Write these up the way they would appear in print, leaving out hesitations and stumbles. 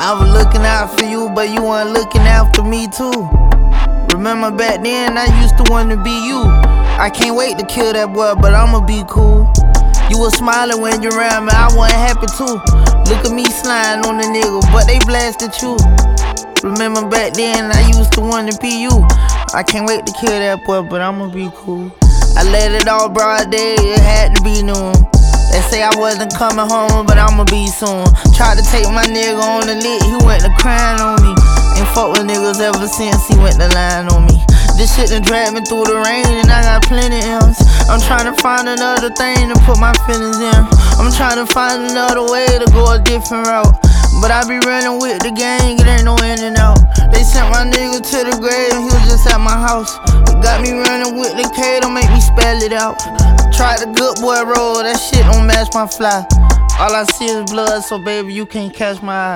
I was looking out for you, but you weren't looking out for me too. Remember back then, I used to want to be you. I can't wait to kill that boy, but I'ma be cool. You was smiling when you around me, I wasn't happy too. Look at me sliding on the nigga, but they blasted you. Remember back then, I used to want to be you. I can't wait to kill that boy, but I'ma be cool. I let it all broad day, it had to be noon. They say I wasn't coming home, but I'ma be soon. Tried to take my nigga on the lit, he went to crying on me. Ain't fuck with niggas ever since he went to lying on me. This shit done dragged me through the rain and I got plenty M's. I'm trying to find another thing to put my feelings in. I'm trying to find another way to go a different route. But I be running with the gang, it ain't no in and out. They sent my nigga to the grave and he was just at my house. It got me running with the K, don't make me spell it out. Tried the good boy roll, that shit don't match my fly. All I see is blood, so baby, you can't catch my eye.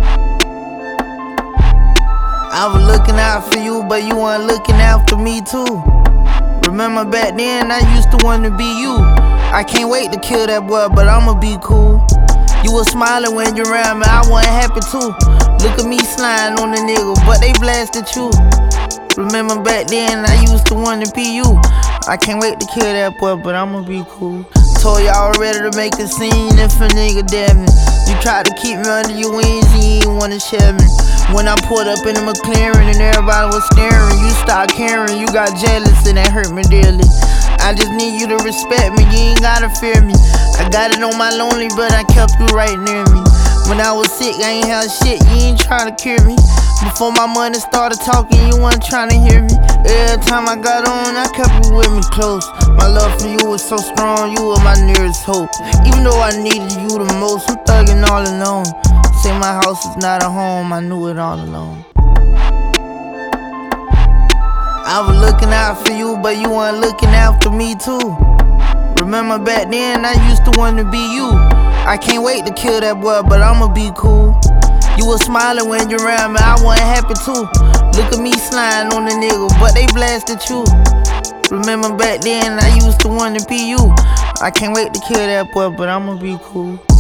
I was looking out for you, but you weren't looking out for me too. Remember back then, I used to want to be you. I can't wait to kill that boy, but I'ma be cool. You was smiling when you around me, I wasn't happy too. Look at me sliding on the nigga, but they blasted you. Remember back then, I used to want to be you. I can't wait to kill that boy, but I'ma be cool. Told you I was ready to make a scene if a nigga damn me. You tried to keep me under your wings, you ain't wanna share me. When I pulled up in a McLaren and everybody was staring, you stopped caring, you got jealous and that hurt me dearly. I just need you to respect me, you ain't gotta fear me. I got it on my lonely, but I kept you right near me. When I was sick, I ain't had shit, you ain't trying to cure me. Before my money started talking, you weren't trying to hear me. Every time I got on, I kept you with me close. My love for you was so strong, you were my nearest hope. Even though I needed you the most, I'm thugging all alone. Say my house is not a home, I knew it all along. I was looking out for you, but you weren't looking out for me too. Remember back then, I used to want to be you. I can't wait to kill that boy, but I'ma be cool. You was smiling when you around me, I wasn't happy too. Look at me sliding on the nigga, but they blasted you. Remember back then, I used to want to be you. I can't wait to kill that boy, but I'ma be cool.